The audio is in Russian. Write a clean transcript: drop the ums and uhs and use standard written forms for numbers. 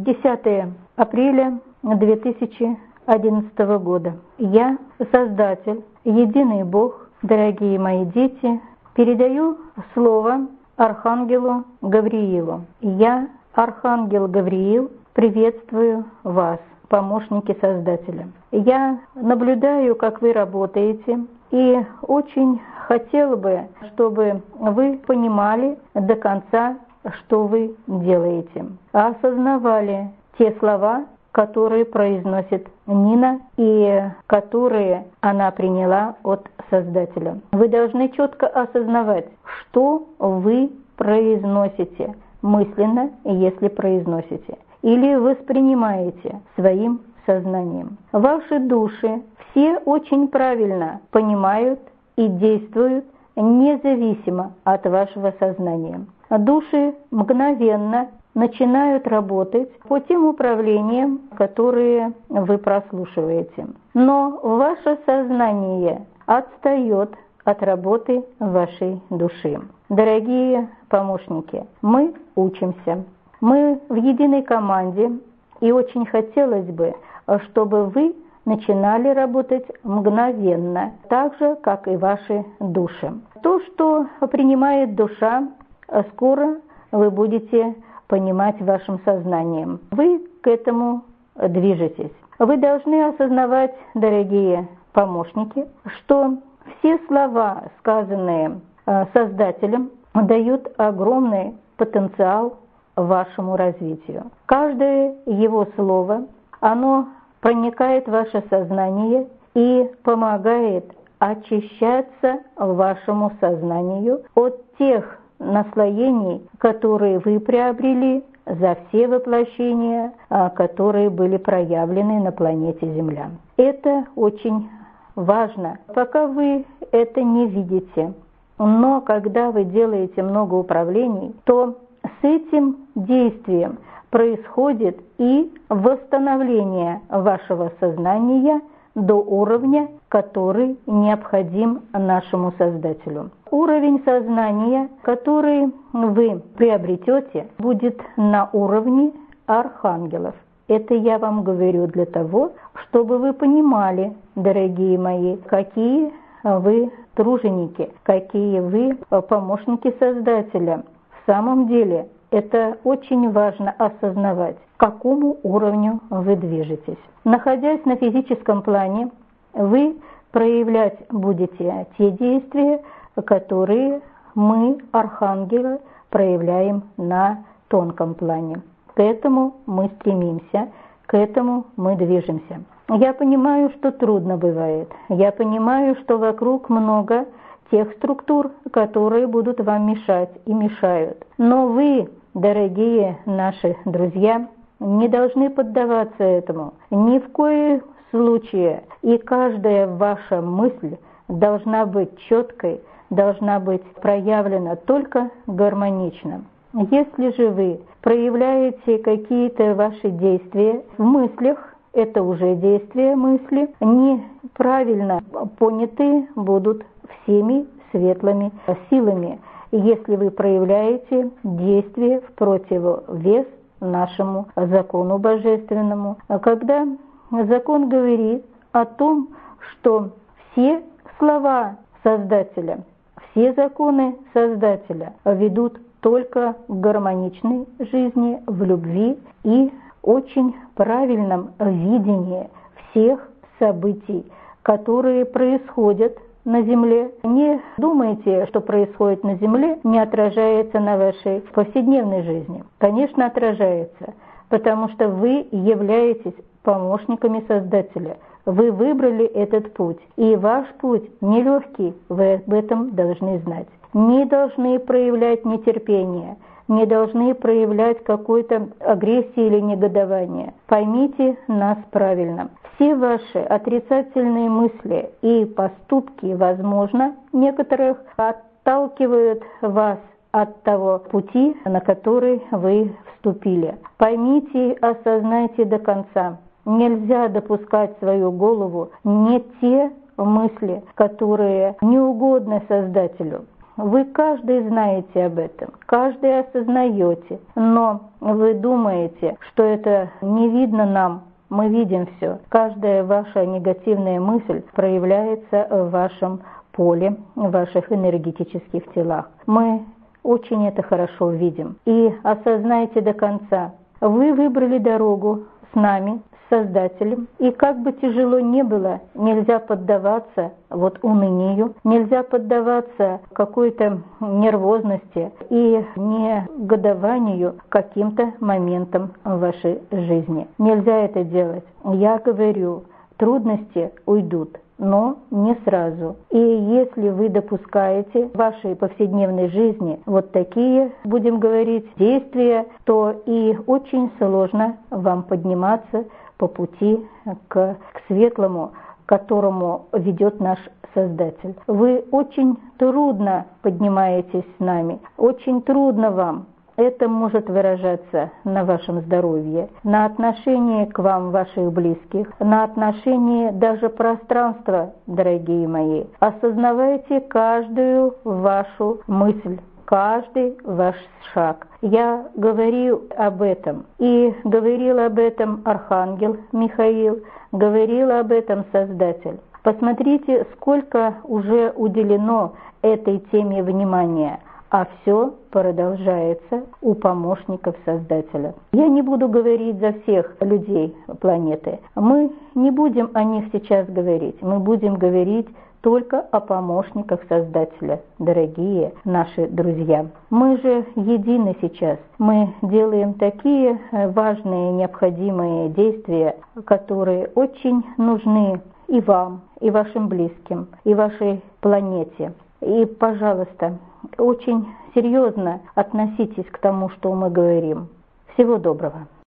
10 апреля 2011 года. Я, Создатель, Единый Бог, дорогие мои дети, передаю слово Архангелу Гавриилу. Я, Архангел Гавриил, приветствую вас, помощники Создателя. Я наблюдаю, как вы работаете, и очень хотела бы, чтобы вы понимали до конца, что вы делаете, осознавали те слова, которые произносит Нина и которые она приняла от Создателя. Вы должны четко осознавать, что вы произносите мысленно, если произносите, или воспринимаете своим сознанием. Ваши души все очень правильно понимают и действуют независимо от вашего сознания. Души мгновенно начинают работать по тем управлениям, которые вы прослушиваете. Но ваше сознание отстает от работы вашей души. Дорогие помощники, мы учимся. Мы в единой команде, и очень хотелось бы, чтобы вы начинали работать мгновенно, так же, как и ваши души. То, что принимает душа, скоро вы будете понимать вашим сознанием. Вы к этому движетесь. Вы должны осознавать, дорогие помощники, что все слова, сказанные Создателем, дают огромный потенциал вашему развитию. Каждое его слово, оно проникает в ваше сознание и помогает очищаться вашему сознанию от тех наслоений, которые вы приобрели за все воплощения, которые были проявлены на планете Земля. Это очень важно, пока вы это не видите. Но когда вы делаете много управлений, то с этим действием происходит и восстановление вашего сознания до уровня, который необходим нашему Создателю. Уровень сознания, который вы приобретете, будет на уровне архангелов. Это я вам говорю для того, чтобы вы понимали, дорогие мои, какие вы труженики, какие вы помощники Создателя. В самом деле, это очень важно осознавать, к какому уровню вы движетесь. Находясь на физическом плане, вы проявлять будете те действия, которые мы, архангелы, проявляем на тонком плане. К этому мы стремимся, к этому мы движемся. Я понимаю, что трудно бывает. Я понимаю, что вокруг много тех структур, которые будут вам мешать и мешают. Но вы, дорогие наши друзья, не должны поддаваться этому. Ни в коем случае. И каждая ваша мысль должна быть четкой, должна быть проявлена только гармонично. Если же вы проявляете какие-то ваши действия в мыслях, это уже действия мысли, неправильно поняты будут всеми светлыми силами, если вы проявляете действия в противовес нашему закону божественному. Когда закон говорит о том, что все слова Создателя, все законы Создателя ведут только к гармоничной жизни, в любви и очень правильном видении всех событий, которые происходят на Земле. Не думайте, что происходит на Земле, не отражается на вашей повседневной жизни. Конечно, отражается, потому что вы являетесь помощниками Создателя. Вы выбрали этот путь, и ваш путь нелегкий, вы об этом должны знать. Не должны проявлять нетерпение, не должны проявлять какой-то агрессии или негодования. Поймите нас правильно. Все ваши отрицательные мысли и поступки, возможно, некоторых отталкивают вас от того пути, на который вы вступили. Поймите и осознайте до конца. Нельзя допускать в свою голову не те мысли, которые не угодны Создателю. Вы каждый знаете об этом, каждый осознаете, но вы думаете, что это не видно нам. Мы видим все. Каждая ваша негативная мысль проявляется в вашем поле, в ваших энергетических телах. Мы очень это хорошо видим. И осознайте до конца. Вы выбрали дорогу с нами, с Создателем, и как бы тяжело ни было, нельзя поддаваться унынию, нельзя поддаваться какой-то нервозности и негодованию каким-то моментам в вашей жизни. Нельзя это делать. Я говорю, трудности уйдут, но не сразу. И если вы допускаете в вашей повседневной жизни вот такие, будем говорить, действия, то и очень сложно вам подниматься по пути к светлому, к которому ведет наш Создатель. Вы очень трудно поднимаетесь с нами, очень трудно вам. Это может выражаться на вашем здоровье, на отношении к вам ваших близких, на отношении даже пространства, дорогие мои. Осознавайте каждую вашу мысль, каждый ваш шаг. Я говорю об этом, и говорил об этом Архангел Михаил, говорил об этом Создатель. Посмотрите, сколько уже уделено этой теме внимания. А все продолжается у помощников Создателя. Я не буду говорить за всех людей планеты. Мы не будем о них сейчас говорить. Мы будем говорить только о помощниках Создателя, дорогие наши друзья. Мы же едины сейчас. Мы делаем такие важные, необходимые действия, которые очень нужны и вам, и вашим близким, и вашей планете. И, пожалуйста, очень серьезно относитесь к тому, что мы говорим. Всего доброго.